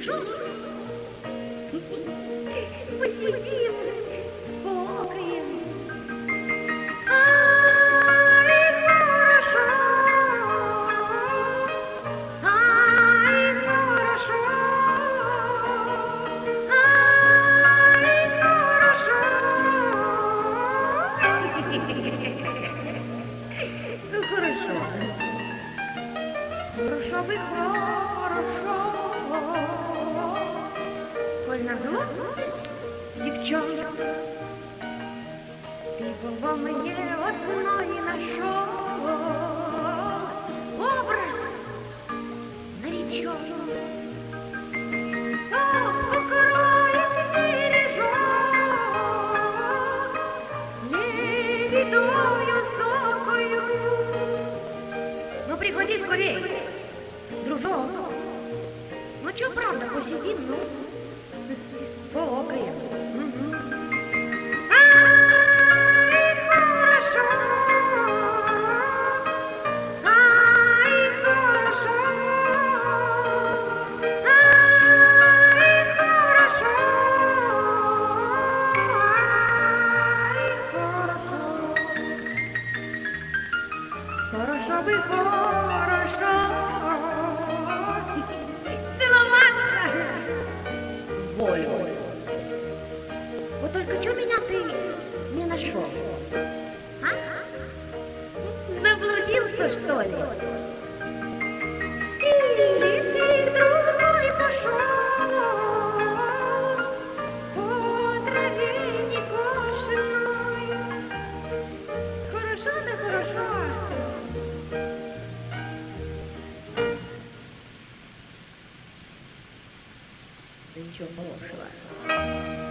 дружок. Посидим, поокаем. Ай, хорошо, ай, хорошо, ай, хорошо. Ну, хорошо. Хорошо бы хорошо. Коль назло, девчонка, ты во мне одной нашел образ нареченный. Ох, укроет бережок лебедою сокою. Ну, приходи скорей, дружок. Ну, чё, правда, посидим, ну, поокаем. Ай, хорошо, ай, хорошо, ай, хорошо, ай, хорошо. Хорошо бы хорошо целоваться волю. Вот только что меня ты не нашел? А? Заблудился, что ли? Или ты к другой пошел по траве некошенной? Хорошо, да хорошо. Да ничего хорошего.